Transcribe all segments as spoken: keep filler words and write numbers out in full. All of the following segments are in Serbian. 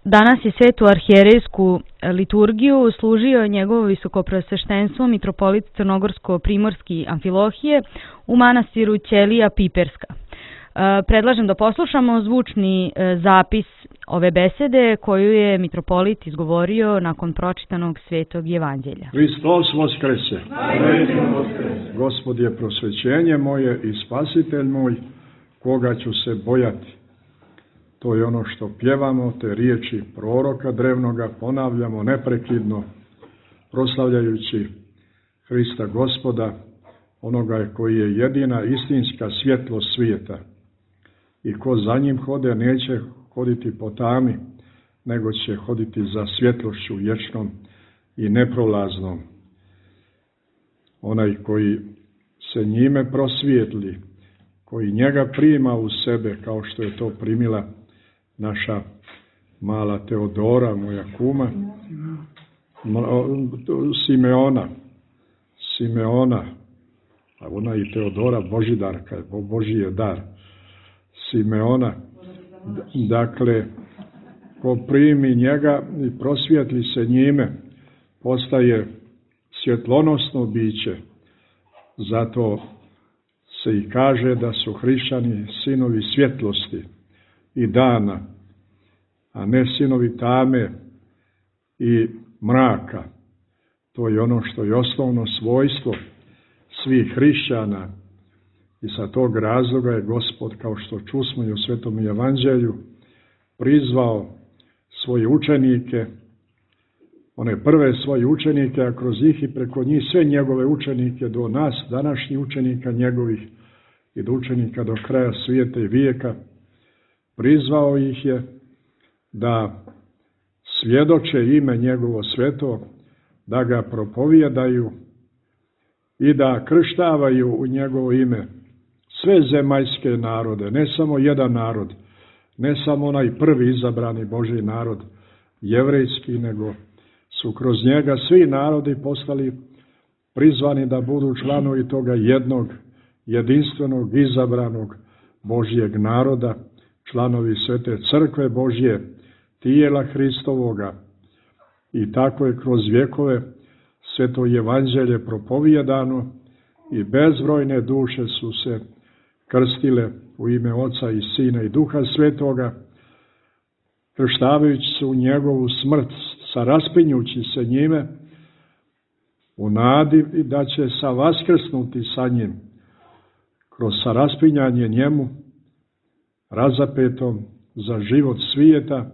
danas je svetu arhijerejsku liturgiju služio njegovo visokopreosveštenstvo mitropolit Crnogorsko-primorski Amfilohije u manastiru Ćelija Piperska. Predlažem da poslušamo zvučni zapis ove besede koju je mitropolit izgovorio nakon pročitanog Svetog Evanđelja. Hristos Voskrese! Gospod je prosvećenje moje i spasitelj moj, koga ću se bojati. To je ono što pjevamo, te riječi proroka drevnoga ponavljamo neprekidno, proslavljajući Hrista Gospoda, onoga koji je jedina istinska svjetlost svijeta. I ko za njim hode, neće hoditi po tami, nego će hoditi za svjetlošću vječnom i neprolaznom. Onaj koji se njime prosvijetli, koji njega prima u sebe, kao što je to primila naša mala Teodora, moja kuma, Simeona, Simeona, a ona i Teodora Božidarka, Božji je dar, Simeona, dakle, ko primi njega i prosvijetli se njime, postaje svjetlonosno biće. Zato se i kaže da su hrišćani sinovi svjetlosti i dana, a ne sinovi tame i mraka. To je ono što je osnovno svojstvo svih hrišćana i sa tog razloga je Gospod, kao što čusmo i u Svetom Evanđelju, prizvao svoje učenike, one prve svoje učenike, a kroz njih i preko njih sve njegove učenike do nas, današnjih učenika njegovih i do učenika do kraja svijeta i vijeka. Prizvao ih je da svjedoče ime njegovo sveto, da ga propovijedaju i da krštavaju u njegovo ime sve zemaljske narode, ne samo jedan narod, ne samo onaj prvi izabrani Božji narod, jevrejski, nego su kroz njega svi narodi postali prizvani da budu članovi toga jednog, jedinstvenog, izabranog Božjeg naroda, članovi Svete Crkve Božje, tijela Hristovoga. I tako je kroz vjekove Sveto Evanđelje propovijedano i bezbrojne duše su se krstile u ime Oca i Sina i Duha Svetoga, krštavajući se u njegovu smrt, saraspinjući se njime, u nadi da će sa vaskrsnuti sa njim, kroz saraspinjanje njemu, razapetom za život svijeta,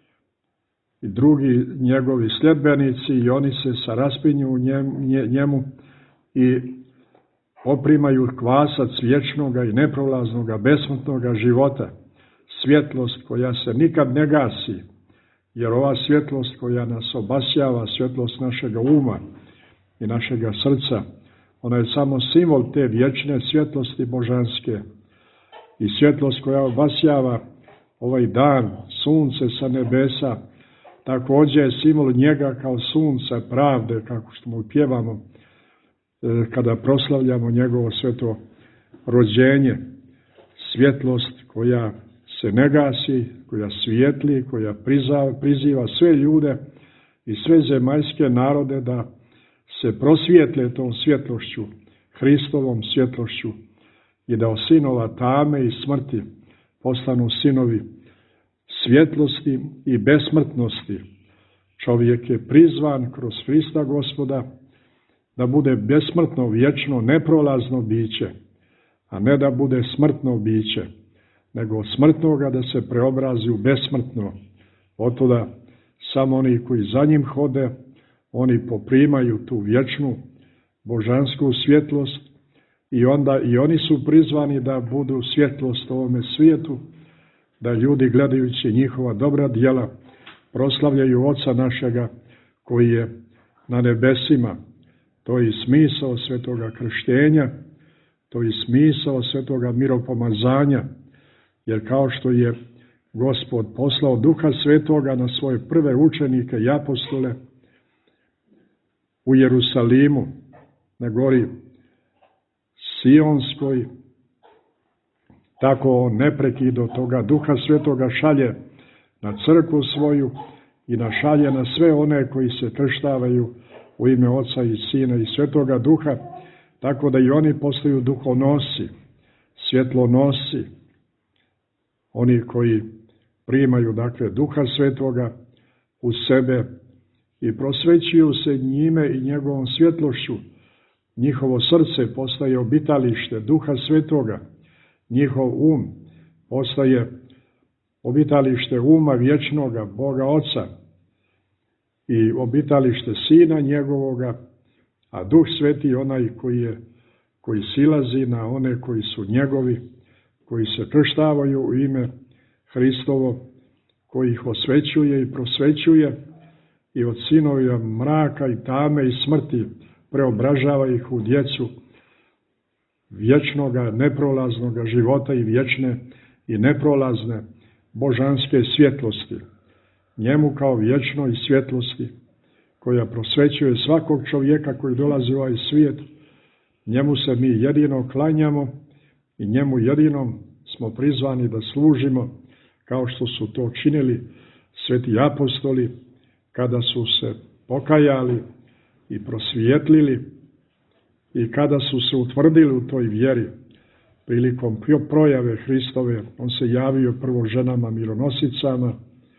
i drugi njegovi sljedbenici, i oni se saraspinju u njemu i oprimaju kvasac vječnoga i neprolaznoga, besmrtnoga života, svjetlost koja se nikad ne gasi, jer ova svjetlost koja nas obasjava, svjetlost našega uma i našega srca, ona je samo simbol te vječne svjetlosti božanske i svjetlost koja obasjava ovaj dan, sunce sa nebesa, također je simbol njega kao sunca pravde, kako što mu pjevamo kada proslavljamo njegovo sveto rođenje. Svjetlost koja se ne gasi, koja svijetli, koja priziva sve ljude i sve zemaljske narode da se prosvijetle tom svjetlošću, Hristovom svjetlošću, i da od sinova tame i smrti postanu sinovi svjetlosti i besmrtnosti. Čovjek je prizvan kroz Hrista Gospoda da bude besmrtno, vječno, neprolazno biće, a ne da bude smrtno biće, nego od smrtnoga da se preobrazi u besmrtno. Otuda samo oni koji za njim hode, oni poprimaju tu vječnu božansku svjetlost i onda i oni su prizvani da budu svjetlost ovome svijetu, da ljudi gledajući njihova dobra djela proslavljaju Oca našega koji je na nebesima. To je smisao svetoga krštenja, to je smisao svetoga miropomazanja, jer kao što je Gospod poslao Duha Svetoga na svoje prve učenike i apostole u Jerusalimu, na gori Sionskoj, tako on neprekidno toga Duha Svetoga šalje na crkvu svoju i našalje na sve one koji se krštavaju u ime Oca i Sina i Svetoga Duha, tako da i oni postaju duhonosi, svjetlonosi, oni koji primaju, dakle, Duha Svetoga u sebe i prosvećuju se njime i njegovom svjetlošću. Njihovo srce postaje obitalište Duha Svetoga, njihov um postaje obitalište uma vječnoga Boga Oca i obitalište Sina njegovoga, a Duh Sveti onaj koji je, koji silazi na one koji su njegovi, koji se krštavaju u ime Hristovo, koji ih osvećuje i prosvećuje i od sinovija mraka i tame i smrti preobražava ih u djecu vječnoga, neprolaznoga života i vječne i neprolazne božanske svjetlosti. Njemu kao vječnoj svjetlosti koja prosvećuje svakog čovjeka koji dolazi u ovaj svijet, njemu se mi jedino klanjamo i njemu jedinom smo prizvani da služimo, kao što su to činili sveti apostoli kada su se pokajali i prosvijetlili i kada su se utvrdili u toj vjeri. Prilikom projave Hristove on se javio prvo ženama mironosicama,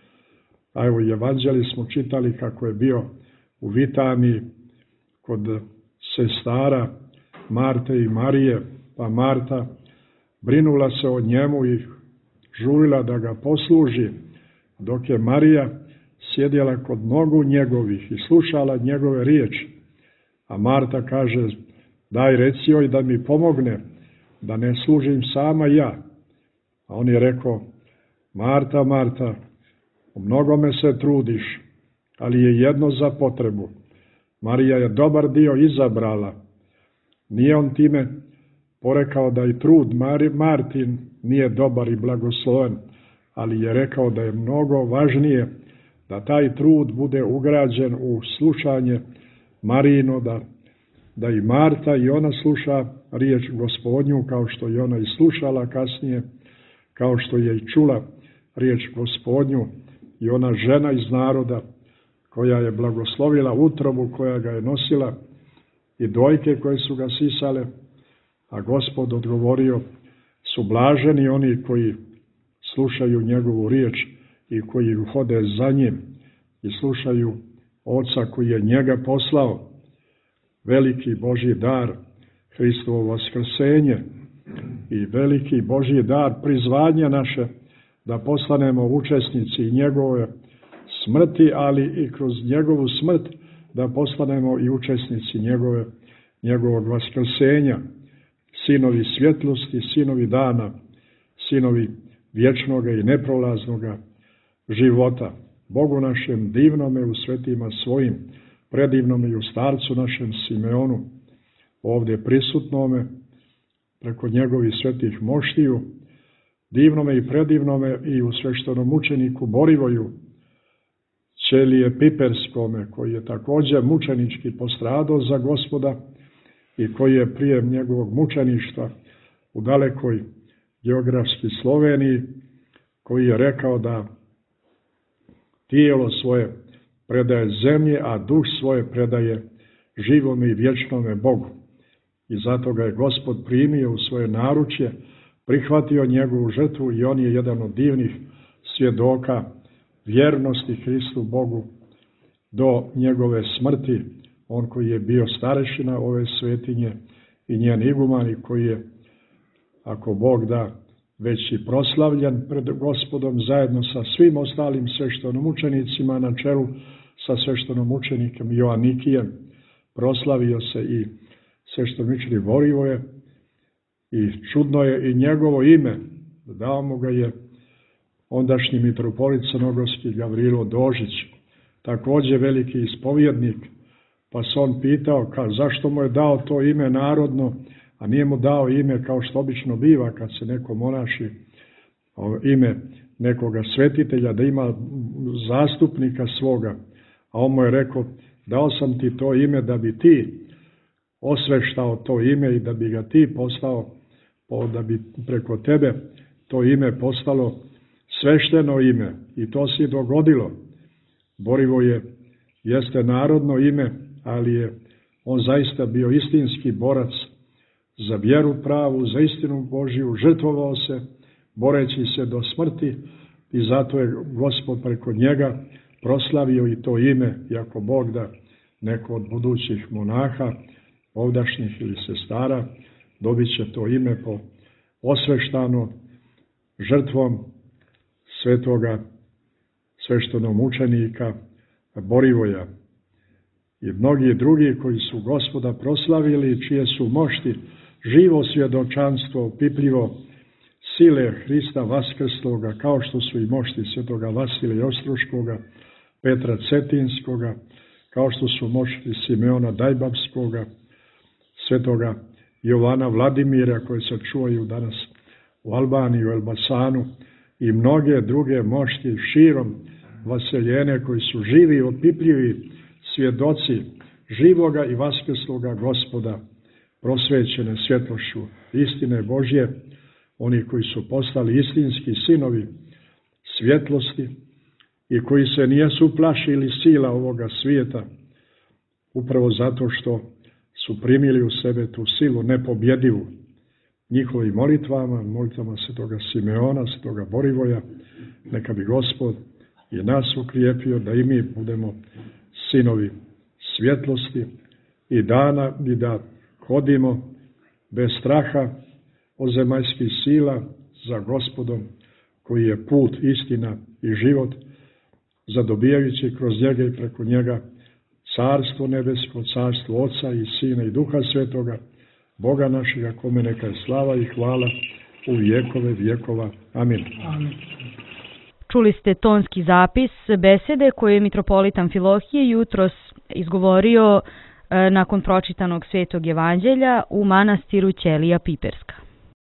a evo i evanđelji smo čitali kako je bio u Vitaniji kod sestara Marte i Marije, pa Marta brinula se o njemu i žurila da ga posluži, dok je Marija sjedjela kod nogu njegovih i slušala njegove riječi. A Marta kaže, daj reci joj da mi pomogne, da ne služim sama ja. A on je rekao, Marta, Marta, u mnogome se trudiš, ali je jedno za potrebu. Marija je dobar dio izabrala. Nije on time porekao da i trud Martin nije dobar i blagosloven, ali je rekao da je mnogo važnije da taj trud bude ugrađen u slušanje Marijino, da, da i Marta i ona sluša riječ Gospodnju, kao što je ona i slušala kasnije, kao što je i čula riječ Gospodnju i ona žena iz naroda koja je blagoslovila utrobu koja ga je nosila i dojke koje su ga sisale, a Gospod odgovorio, su blaženi oni koji slušaju njegovu riječ i koji hode za njim i slušaju Oca koji je njega poslao. Veliki Božji dar, Hristovo vaskrsenje i veliki Božji dar prizvanja naše da postanemo učesnici njegove smrti, ali i kroz njegovu smrt da postanemo i učesnici njegove, njegovog vaskrsenja. Sinovi svjetlosti, sinovi dana, sinovi vječnoga i neprolaznoga života. Bogu našem divnome u svetima svojim, predivnome i u starcu našem Simeonu, ovdje prisutnome, preko njegovih svetih moštiju, divnome i predivnome i u sveštenom učeniku Borivoju, Ćelije Piperskome, koji je također mučenički postradao za Gospoda i koji je prije njegovog mučeništva u dalekoj geografski Sloveniji, koji je rekao da tijelo svoje predaje zemlji, a duh svoje predaje živome i vječnome Bogu. I zato ga je Gospod primio u svoje naručje, prihvatio njegovu žrtvu i on je jedan od divnih svjedoka vjernosti Hristu Bogu do njegove smrti. On koji je bio starešina ove svetinje i njen iguman i koji je, ako Bog da, već i proslavljen pred Gospodom zajedno sa svim ostalim sveštenomučenicima na čelu sa sveštenomučenikom Joanikijem. Proslavio se i sveštenomučenik Borivoje i čudno je i njegovo ime. Dao mu ga je ondašnji mitropolit crnogorski Gavrilo Dožić, također veliki ispovjednik, pa se on pitao ka, zašto mu je dao to ime narodno, a nije mu dao ime kao što obično biva kad se neko monaši ime nekoga svetitelja, da ima zastupnika svoga. A on mu je rekao, dao sam ti to ime da bi ti osveštao to ime i da bi ga ti postao, da bi preko tebe to ime postalo svešteno ime i to se dogodilo. Borivoje jeste narodno ime, ali je on zaista bio istinski borac za vjeru pravu, za istinu Božju, žrtvovao se, boreći se do smrti i zato je Gospod preko njega proslavio i to ime, iako Bog da neko od budućih monaha, ovdašnjih ili sestara, dobit će to ime po osveštano žrtvom svetoga sveštenog mučenika Borivoja i mnogi drugi koji su Gospoda proslavili, čije su mošti živo svjedočanstvo, opipljivo sile Hrista vaskrsloga, kao što su i mošti svetoga Vasilija Ostruškoga, Petra Cetinskoga, kao što su mošti Simeona Dajbavskoga, svetoga Jovana Vladimira, koji se čuvaju danas u Albaniji, u Elbasanu, i mnoge druge mošti širom vaseljene koji su živi i opipljivi svjedoci živoga i vaskrsloga Gospoda, prosvećene svjetlošću istine Božje, oni koji su postali istinski sinovi svjetlosti i koji se nijesu plašili sila ovoga svijeta, upravo zato što su primili u sebe tu silu nepobjedivu. Njihovim molitvama, molitvama svetoga Simeona, svetoga Borivoja, neka bi Gospod i nas ukrijepio da i mi budemo sinovi svjetlosti i dana i da hodimo bez straha od zemaljskih sila za Gospodom, koji je put, istina i život, zadobijajući kroz njega i preko njega carstvo nebesko, carstvo Oca i Sina i Duha Svetoga, Boga našega, kome neka je slava i hvala u vjekove vjekova. Amin. Amin. Čuli ste tonski zapis besede koju je mitropolit Amfilohije jutros izgovorio nakon pročitanog Svetog evanđelja u manastiru Ćelija Piperska.